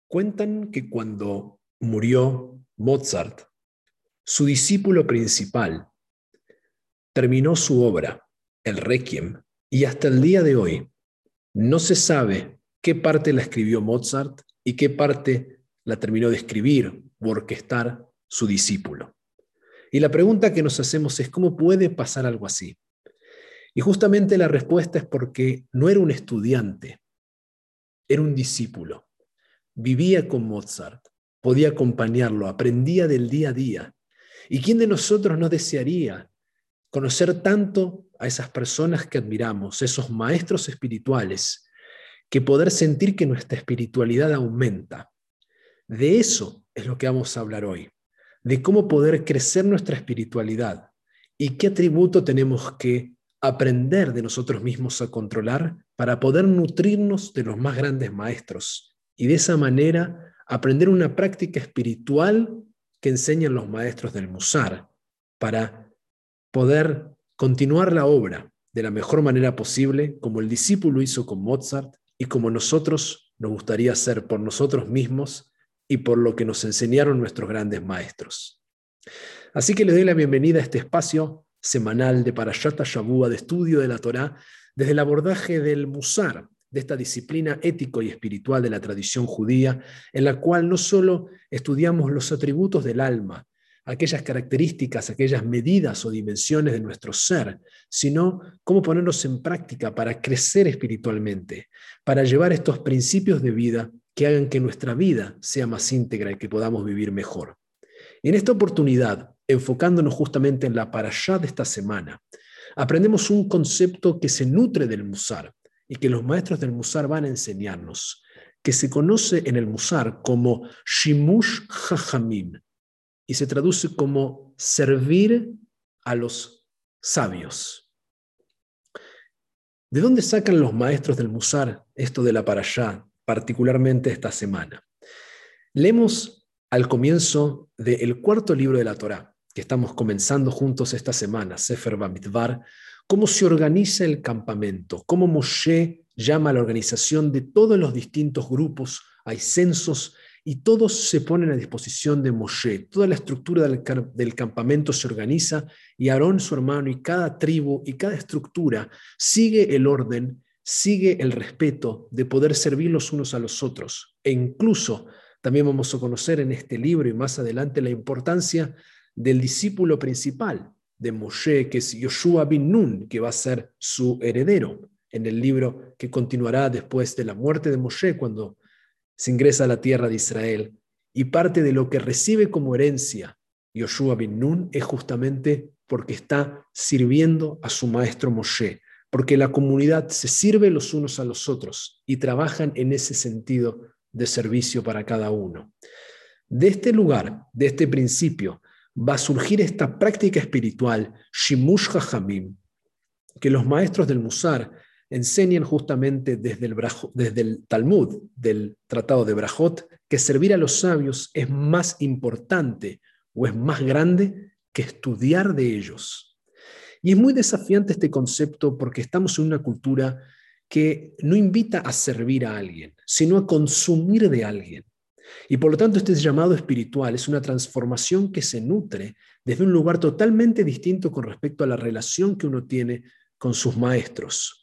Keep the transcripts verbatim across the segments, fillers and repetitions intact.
Cuentan que cuando murió Mozart, su discípulo principal terminó su obra, el Requiem, y hasta el día de hoy no se sabe qué parte la escribió Mozart y qué parte la terminó de escribir o orquestar su discípulo. Y la pregunta que nos hacemos es, ¿cómo puede pasar algo así? Y justamente la respuesta es porque no era un estudiante, era un discípulo. Vivía con Mozart, podía acompañarlo, aprendía del día a día. ¿Y quién de nosotros no desearía conocer tanto a esas personas que admiramos, esos maestros espirituales, que poder sentir que nuestra espiritualidad aumenta? De eso es lo que vamos a hablar hoy, de cómo poder crecer nuestra espiritualidad y qué atributo tenemos que aprender de nosotros mismos a controlar para poder nutrirnos de los más grandes maestros y de esa manera aprender una práctica espiritual que enseñan los maestros del Musar para poder continuar la obra de la mejor manera posible, como el discípulo hizo con Mozart y como nosotros nos gustaría hacer por nosotros mismos y por lo que nos enseñaron nuestros grandes maestros. Así que les doy la bienvenida a este espacio semanal de Parashat Shavua, de estudio de la Torá, desde el abordaje del Musar, de esta disciplina ético y espiritual de la tradición judía, en la cual no solo estudiamos los atributos del alma, aquellas características, aquellas medidas o dimensiones de nuestro ser, sino cómo ponerlos en práctica para crecer espiritualmente, para llevar estos principios de vida que hagan que nuestra vida sea más íntegra y que podamos vivir mejor. Y en esta oportunidad, enfocándonos justamente en la parashá de esta semana, aprendemos un concepto que se nutre del Musar y que los maestros del Musar van a enseñarnos, que se conoce en el Musar como Shimush Jajamim y se traduce como servir a los sabios. ¿De dónde sacan los maestros del Musar esto de la parashá, particularmente esta semana? Leemos al comienzo del cuarto libro de la Torá, que estamos comenzando juntos esta semana, Sefer Bamidbar, cómo se organiza el campamento, cómo Moshe llama a la organización de todos los distintos grupos, hay censos y todos se ponen a disposición de Moshe. Toda la estructura del, del campamento se organiza y Aarón, su hermano, y cada tribu y cada estructura sigue el orden, sigue el respeto de poder servir los unos a los otros. E incluso también vamos a conocer en este libro y más adelante la importancia del discípulo principal de Moshe, que es Yoshua bin Nun, que va a ser su heredero en el libro que continuará después de la muerte de Moshe, cuando se ingresa a la tierra de Israel. Y parte de lo que recibe como herencia Yoshua bin Nun es justamente porque está sirviendo a su maestro Moshe, porque la comunidad se sirve los unos a los otros y trabajan en ese sentido de servicio para cada uno. De este lugar, de este principio, va a surgir esta práctica espiritual, Shimush Jajamim, que los maestros del Musar enseñan justamente desde el, Brajot, desde el Talmud, del Tratado de Brajot, que servir a los sabios es más importante o es más grande que estudiar de ellos. Y es muy desafiante este concepto porque estamos en una cultura que no invita a servir a alguien, sino a consumir de alguien. Y por lo tanto este llamado espiritual es una transformación que se nutre desde un lugar totalmente distinto con respecto a la relación que uno tiene con sus maestros.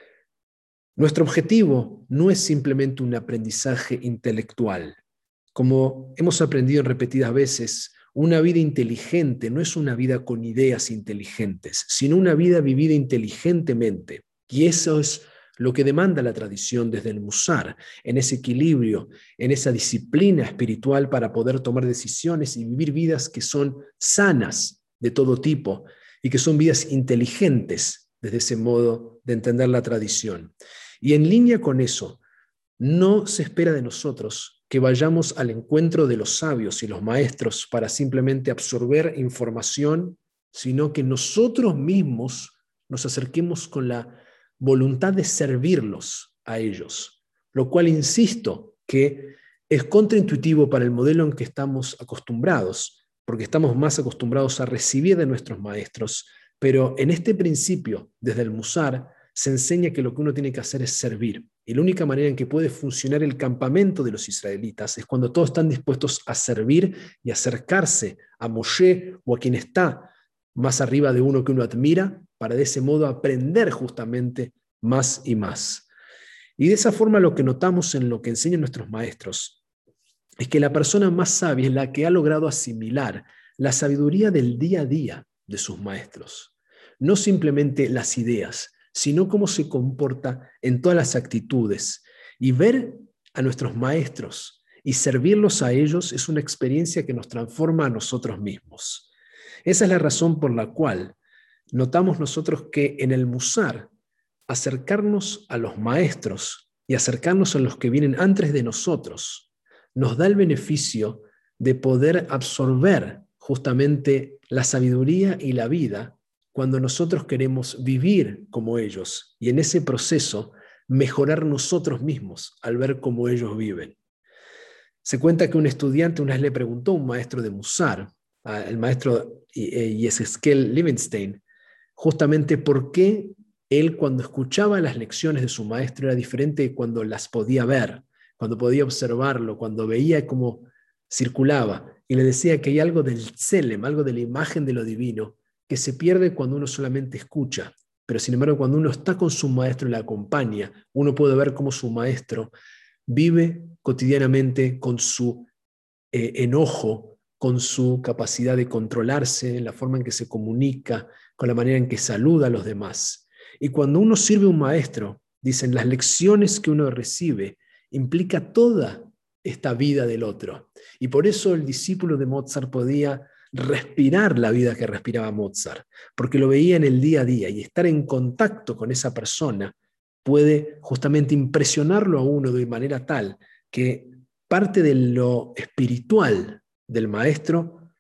Nuestro objetivo no es simplemente un aprendizaje intelectual. Como hemos aprendido en repetidas veces, una vida inteligente no es una vida con ideas inteligentes, sino una vida vivida inteligentemente. Y eso es lo que demanda la tradición desde el Musar, en ese equilibrio, en esa disciplina espiritual para poder tomar decisiones y vivir vidas que son sanas de todo tipo y que son vidas inteligentes desde ese modo de entender la tradición. Y en línea con eso, no se espera de nosotros que vayamos al encuentro de los sabios y los maestros para simplemente absorber información, sino que nosotros mismos nos acerquemos con la voluntad de servirlos a ellos, lo cual insisto que es contraintuitivo para el modelo en que estamos acostumbrados, porque estamos más acostumbrados a recibir de nuestros maestros, pero en este principio, desde el Musar, se enseña que lo que uno tiene que hacer es servir, Y la única manera en que puede funcionar el campamento de los israelitas es cuando todos están dispuestos a servir y acercarse a Moshe o a quien está más arriba de uno que uno admira, para de ese modo aprender justamente más y más. Y de esa forma lo que notamos en lo que enseñan nuestros maestros es que la persona más sabia es la que ha logrado asimilar la sabiduría del día a día de sus maestros. No simplemente las ideas, sino cómo se comporta en todas las actitudes. Y ver a nuestros maestros y servirlos a ellos es una experiencia que nos transforma a nosotros mismos. Esa es la razón por la cual notamos nosotros que en el Musar, acercarnos a los maestros y acercarnos a los que vienen antes de nosotros, nos da el beneficio de poder absorber justamente la sabiduría y la vida cuando nosotros queremos vivir como ellos y en ese proceso mejorar nosotros mismos al ver cómo ellos viven. Se cuenta que un estudiante una vez le preguntó a un maestro de Musar, al maestro Yeseskel Livenstein, justamente por qué él cuando escuchaba las lecciones de su maestro era diferente de cuando las podía ver, cuando podía observarlo, cuando veía cómo circulaba. Y le decía que hay algo del tselem, algo de la imagen de lo divino, que se pierde cuando uno solamente escucha. Pero sin embargo, cuando uno está con su maestro y le acompaña, uno puede ver cómo su maestro vive cotidianamente con su eh, enojo, con su capacidad de controlarse, la forma en que se comunica, con la manera en que saluda a los demás. Y cuando uno sirve a un maestro, dicen, las lecciones que uno recibe implica toda esta vida del otro. Y por eso el discípulo de Mozart podía respirar la vida que respiraba Mozart, porque lo veía en el día a día y estar en contacto con esa persona puede justamente impresionarlo a uno de manera tal que parte de lo espiritual del maestro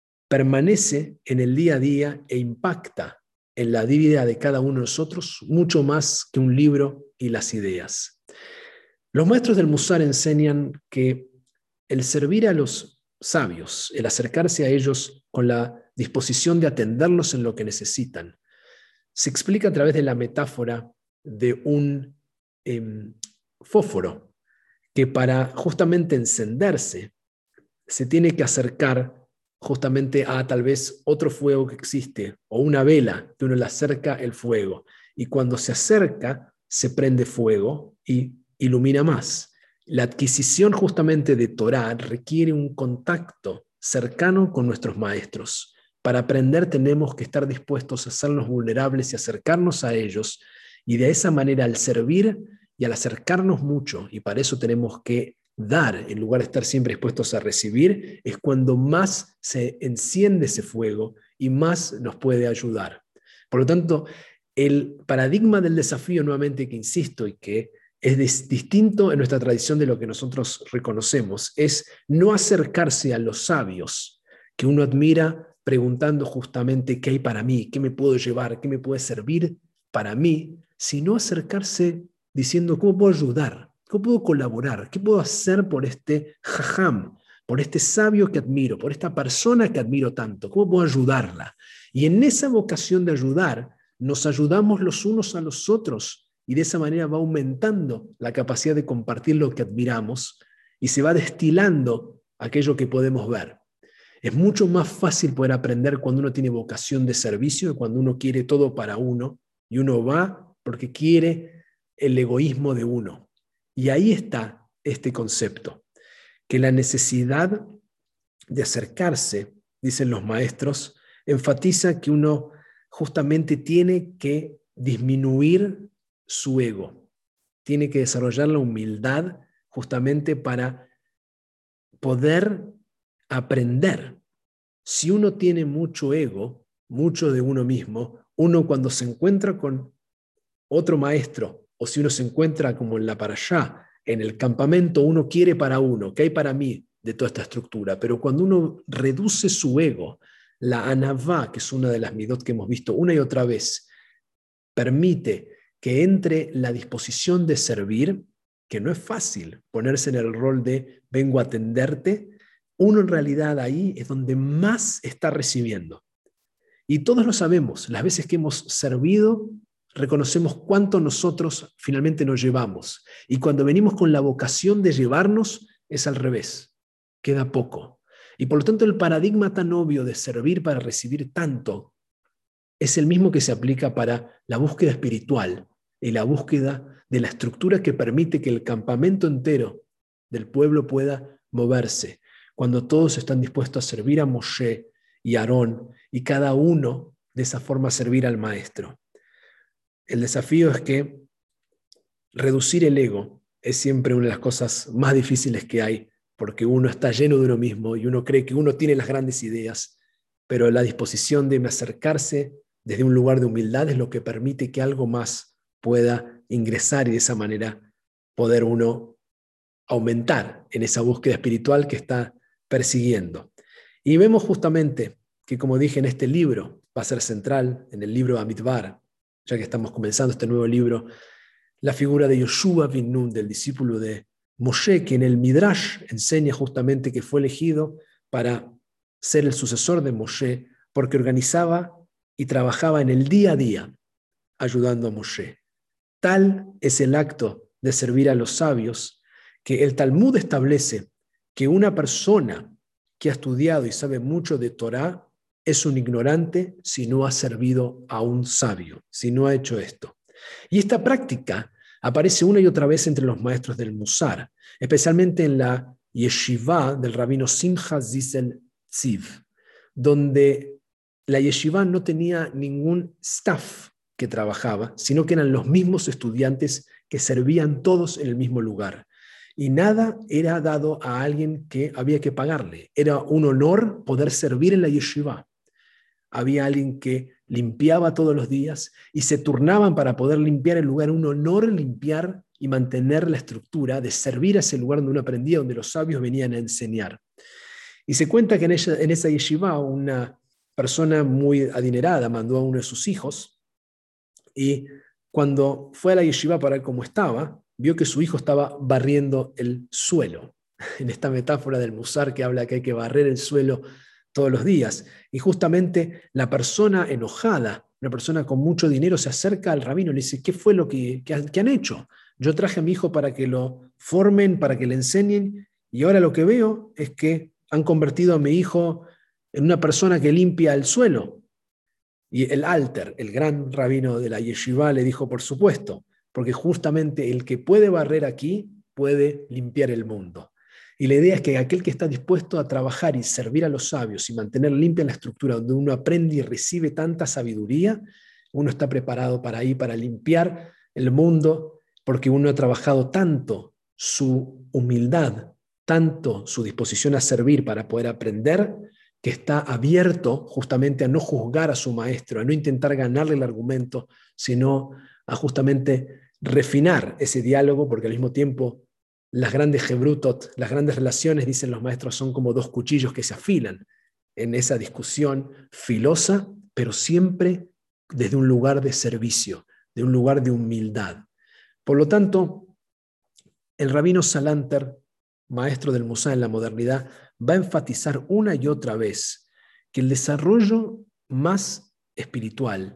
permanece en el día a día e impacta en la vida de cada uno de nosotros mucho más que un libro y las ideas. Los maestros del Musar enseñan que el servir a los sabios, el acercarse a ellos con la disposición de atenderlos en lo que necesitan, se explica a través de la metáfora de un eh, fósforo que para justamente encenderse se tiene que acercar justamente a tal vez otro fuego que existe o una vela que uno le acerca el fuego y cuando se acerca se prende fuego y ilumina más. La adquisición justamente de Torah requiere un contacto cercano con nuestros maestros. Para aprender tenemos que estar dispuestos a hacernos vulnerables y acercarnos a ellos y de esa manera al servir y al acercarnos mucho, y para eso tenemos que dar en lugar de estar siempre dispuestos a recibir, es cuando más se enciende ese fuego y más nos puede ayudar. Por lo tanto, el paradigma del desafío, nuevamente que insisto y que es distinto en nuestra tradición de lo que nosotros reconocemos, es no acercarse a los sabios que uno admira preguntando justamente qué hay para mí, qué me puedo llevar, qué me puede servir para mí, sino acercarse diciendo cómo puedo ayudar, cómo puedo colaborar, qué puedo hacer por este jajam, por este sabio que admiro, por esta persona que admiro tanto, cómo puedo ayudarla. Y en esa vocación de ayudar, nos ayudamos los unos a los otros y de esa manera va aumentando la capacidad de compartir lo que admiramos y se va destilando aquello que podemos ver. Es mucho más fácil poder aprender cuando uno tiene vocación de servicio, cuando uno quiere todo para uno y uno va porque quiere el egoísmo de uno. Y ahí está este concepto, que la necesidad de acercarse, dicen los maestros, enfatiza que uno justamente tiene que disminuir su ego, tiene que desarrollar la humildad justamente para poder aprender. Si uno tiene mucho ego, mucho de uno mismo, uno cuando se encuentra con otro maestro, o si uno se encuentra como en la parashá, en el campamento, uno quiere para uno, ¿qué hay para mí de toda esta estructura? Pero cuando uno reduce su ego, la anavá, que es una de las midot que hemos visto una y otra vez, permite que entre la disposición de servir, que no es fácil ponerse en el rol de vengo a atenderte, uno en realidad ahí es donde más está recibiendo. Y todos lo sabemos, las veces que hemos servido reconocemos cuánto nosotros finalmente nos llevamos. Y cuando venimos con la vocación de llevarnos, es al revés, queda poco. Y por lo tanto el paradigma tan obvio de servir para recibir tanto es el mismo que se aplica para la búsqueda espiritual y la búsqueda de la estructura que permite que el campamento entero del pueblo pueda moverse. Cuando todos están dispuestos a servir a Moshe y a Aarón, y cada uno de esa forma servir al maestro. El desafío es que reducir el ego es siempre una de las cosas más difíciles que hay, porque uno está lleno de uno mismo y uno cree que uno tiene las grandes ideas, pero la disposición de acercarse desde un lugar de humildad es lo que permite que algo más pueda ingresar y de esa manera poder uno aumentar en esa búsqueda espiritual que está persiguiendo. Y vemos justamente que, como dije, en este libro va a ser central, en el libro Bamidbar, ya que estamos comenzando este nuevo libro, la figura de Yoshua bin Nun, del discípulo de Moshe, que en el Midrash enseña justamente que fue elegido para ser el sucesor de Moshe, porque organizaba y trabajaba en el día a día, ayudando a Moshe. Tal es el acto de servir a los sabios, que el Talmud establece que una persona que ha estudiado y sabe mucho de Torá es un ignorante si no ha servido a un sabio, si no ha hecho esto. Y esta práctica aparece una y otra vez entre los maestros del Musar, especialmente en la yeshiva del rabino Simcha Zisel Tziv, donde la yeshiva no tenía ningún staff que trabajaba, sino que eran los mismos estudiantes que servían todos en el mismo lugar. Y nada era dado a alguien que había que pagarle. Era un honor poder servir en la yeshiva. Había alguien que limpiaba todos los días y se turnaban para poder limpiar el lugar. Un honor limpiar y mantener la estructura de servir a ese lugar donde uno aprendía, donde los sabios venían a enseñar. Y se cuenta que en, ella, en esa yeshiva una persona muy adinerada mandó a uno de sus hijos y cuando fue a la yeshiva para ver cómo estaba, vio que su hijo estaba barriendo el suelo. En esta metáfora del Musar que habla que hay que barrer el suelo todos los días. Y justamente la persona enojada, una persona con mucho dinero, se acerca al rabino y le dice, ¿qué fue lo que, que, que han hecho? Yo traje a mi hijo para que lo formen, para que le enseñen, y ahora lo que veo es que han convertido a mi hijo en una persona que limpia el suelo. Y el Alter, el gran rabino de la yeshiva, le dijo, por supuesto, porque justamente el que puede barrer aquí puede limpiar el mundo. Y la idea es que aquel que está dispuesto a trabajar y servir a los sabios y mantener limpia la estructura donde uno aprende y recibe tanta sabiduría, uno está preparado para ir, para limpiar el mundo, porque uno ha trabajado tanto su humildad, tanto su disposición a servir para poder aprender, que está abierto justamente a no juzgar a su maestro, a no intentar ganarle el argumento, sino a justamente refinar ese diálogo, porque al mismo tiempo las grandes gebrutot, las grandes relaciones, dicen los maestros, son como dos cuchillos que se afilan en esa discusión filosa, pero siempre desde un lugar de servicio, de un lugar de humildad. Por lo tanto, el rabino Salanter, maestro del Musar en la modernidad, va a enfatizar una y otra vez que el desarrollo más espiritual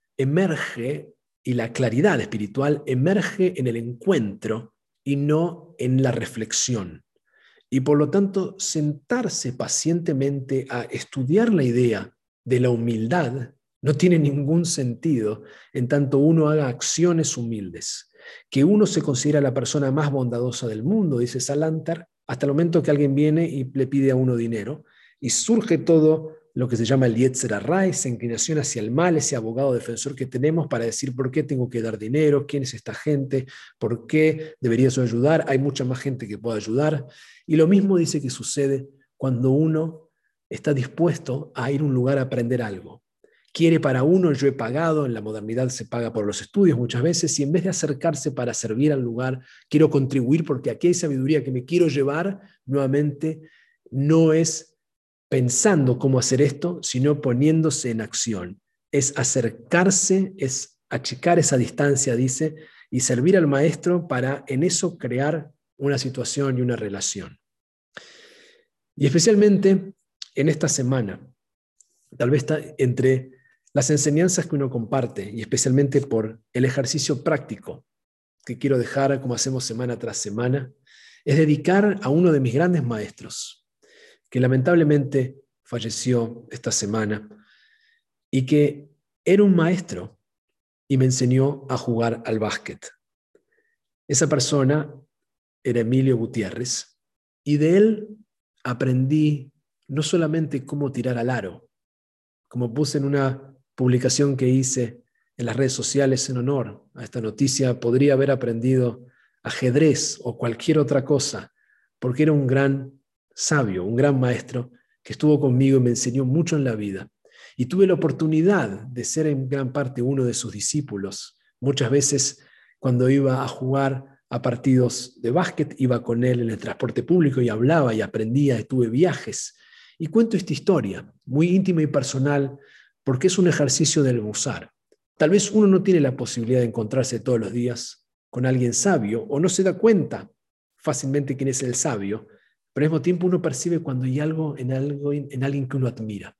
emerge, y la claridad espiritual emerge en el encuentro y no en la reflexión. Y por lo tanto, sentarse pacientemente a estudiar la idea de la humildad no tiene ningún sentido en tanto uno haga acciones humildes. Que uno se considera la persona más bondadosa del mundo, dice Salanter, hasta el momento que alguien viene y le pide a uno dinero, y surge todo lo que se llama el Yetzer Hara, esa inclinación hacia el mal, ese abogado defensor que tenemos para decir por qué tengo que dar dinero, quién es esta gente, por qué debería yo ayudar, hay mucha más gente que pueda ayudar. Y lo mismo dice que sucede cuando uno está dispuesto a ir a un lugar a aprender algo. Quiere para uno, yo he pagado, en la modernidad se paga por los estudios muchas veces, y en vez de acercarse para servir al lugar, quiero contribuir porque aquí hay sabiduría que me quiero llevar, nuevamente no es pensando cómo hacer esto, sino poniéndose en acción. Es acercarse, es achicar esa distancia, dice, y servir al maestro para en eso crear una situación y una relación. Y especialmente en esta semana, tal vez está entre las enseñanzas que uno comparte, y especialmente por el ejercicio práctico que quiero dejar, como hacemos semana tras semana, es dedicar a uno de mis grandes maestros, que lamentablemente falleció esta semana, y que era un maestro y me enseñó a jugar al básquet. Esa persona era Emilio Gutiérrez, y de él aprendí no solamente cómo tirar al aro, como puse en una publicación que hice en las redes sociales en honor a esta noticia, podría haber aprendido ajedrez o cualquier otra cosa, porque era un gran sabio, un gran maestro que estuvo conmigo y me enseñó mucho en la vida. Y tuve la oportunidad de ser en gran parte uno de sus discípulos. Muchas veces cuando iba a jugar a partidos de básquet, iba con él en el transporte público y hablaba y aprendía, y tuve viajes. Y cuento esta historia, muy íntima y personal, porque es un ejercicio del musar. Tal vez uno no tiene la posibilidad de encontrarse todos los días con alguien sabio, o no se da cuenta fácilmente quién es el sabio, pero al mismo tiempo uno percibe cuando hay algo en, algo en alguien que uno admira.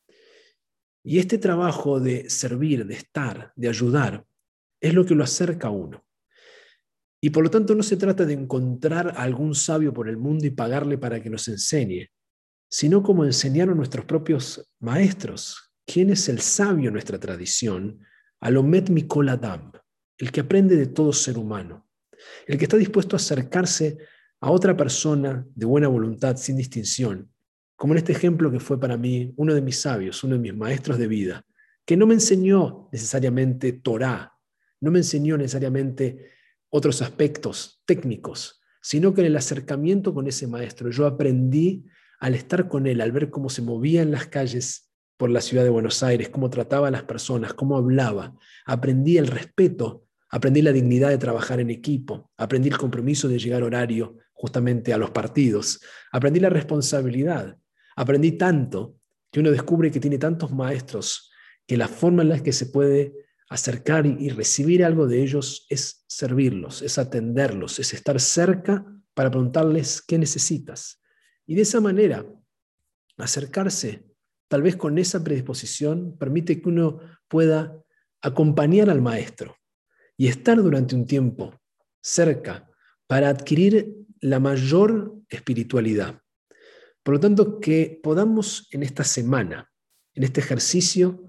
Y este trabajo de servir, de estar, de ayudar, es lo que lo acerca a uno. Y por lo tanto no se trata de encontrar a algún sabio por el mundo y pagarle para que nos enseñe, sino como enseñaron nuestros propios maestros. ¿Quién es el sabio en nuestra tradición? Alomet Mikol Adam, el que aprende de todo ser humano, el que está dispuesto a acercarse a otra persona de buena voluntad sin distinción, como en este ejemplo que fue para mí uno de mis sabios, uno de mis maestros de vida, que no me enseñó necesariamente Torá, no me enseñó necesariamente otros aspectos técnicos, sino que en el acercamiento con ese maestro yo aprendí, al estar con él, al ver cómo se movía en las calles por la ciudad de Buenos Aires, cómo trataba a las personas, cómo hablaba, aprendí el respeto, aprendí la dignidad de trabajar en equipo, aprendí el compromiso de llegar horario justamente a los partidos, aprendí la responsabilidad, aprendí tanto que uno descubre que tiene tantos maestros que la forma en la que se puede acercar y recibir algo de ellos es servirlos, es atenderlos, es estar cerca para preguntarles qué necesitas. Y de esa manera, acercarse, tal vez con esa predisposición, permite que uno pueda acompañar al maestro y estar durante un tiempo cerca para adquirir la mayor espiritualidad. Por lo tanto, que podamos en esta semana, en este ejercicio,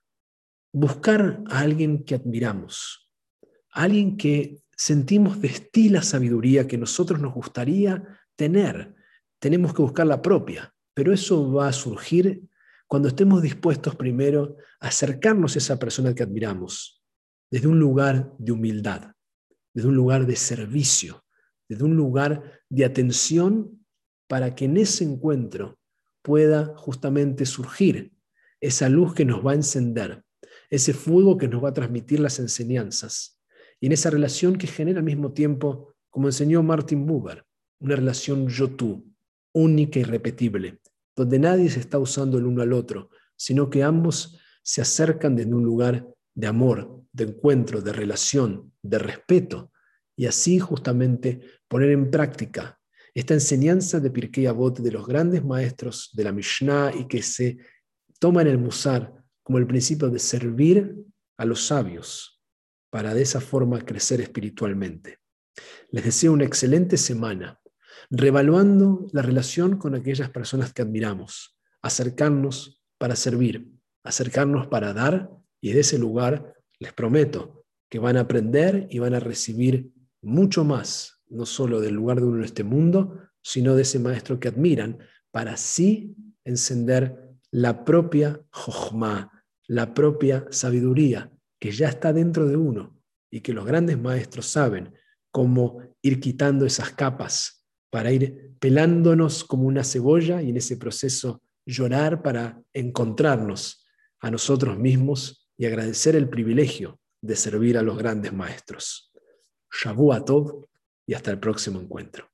buscar a alguien que admiramos, a alguien que sentimos destila sabiduría que nosotros nos gustaría tener. Tenemos que buscar la propia, pero eso va a surgir cuando estemos dispuestos primero a acercarnos a esa persona que admiramos, desde un lugar de humildad, desde un lugar de servicio, desde un lugar de atención, para que en ese encuentro pueda justamente surgir esa luz que nos va a encender, ese fuego que nos va a transmitir las enseñanzas, y en esa relación que genera al mismo tiempo, como enseñó Martin Buber, una relación yo-tú, única y irrepetible, donde nadie se está usando el uno al otro, sino que ambos se acercan desde un lugar de amor, de encuentro, de relación, de respeto, y así justamente poner en práctica esta enseñanza de Pirkei Avot de los grandes maestros de la Mishnah, y que se toma en el Musar como el principio de servir a los sabios para de esa forma crecer espiritualmente. Les deseo una excelente semana, revaluando la relación con aquellas personas que admiramos, acercarnos para servir, acercarnos para dar, y de ese lugar les prometo que van a aprender y van a recibir mucho más, no solo del lugar de uno en este mundo, sino de ese maestro que admiran, para así encender la propia jochma, la propia sabiduría que ya está dentro de uno, y que los grandes maestros saben cómo ir quitando esas capas para ir pelándonos como una cebolla, y en ese proceso llorar para encontrarnos a nosotros mismos y agradecer el privilegio de servir a los grandes maestros. Shavua Tov, y hasta el próximo encuentro.